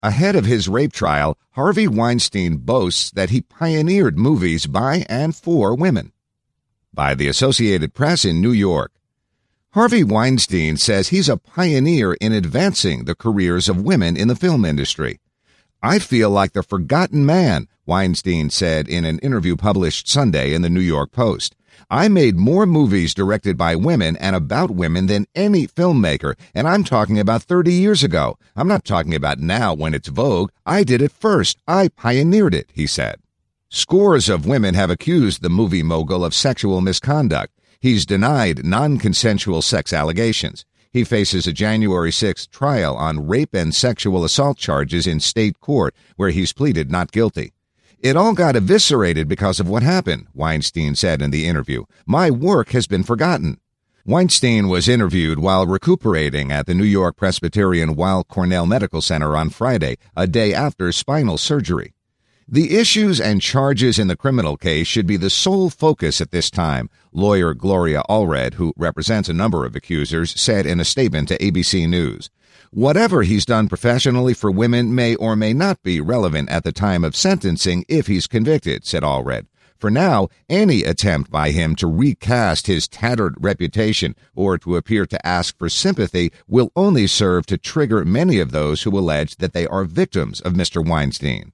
Ahead of his rape trial, Harvey Weinstein boasts that he pioneered movies by and for women. By the Associated Press in New York. Harvey Weinstein says he's a pioneer in advancing the careers of women in the film industry. "I feel like the forgotten man," Weinstein said in an interview published Sunday in the New York Post. "I made more movies directed by women and about women than any filmmaker, and I'm talking about 30 years ago. I'm not talking about now when it's vogue. I did it first. I pioneered it," he said. Scores of women have accused the movie mogul of sexual misconduct. He's denied non-consensual sex allegations. He faces a January 6th trial on rape and sexual assault charges in state court, where he's pleaded not guilty. "It all got eviscerated because of what happened," Weinstein said in the interview. "My work has been forgotten." Weinstein was interviewed while recuperating at the New York Presbyterian Weill Cornell Medical Center on Friday, a day after spinal surgery. "The issues and charges in the criminal case should be the sole focus at this time," lawyer Gloria Allred, who represents a number of accusers, said in a statement to ABC News. "Whatever he's done professionally for women may or may not be relevant at the time of sentencing if he's convicted," said Allred. "For now, any attempt by him to recast his tattered reputation or to appear to ask for sympathy will only serve to trigger many of those who allege that they are victims of Mr. Weinstein."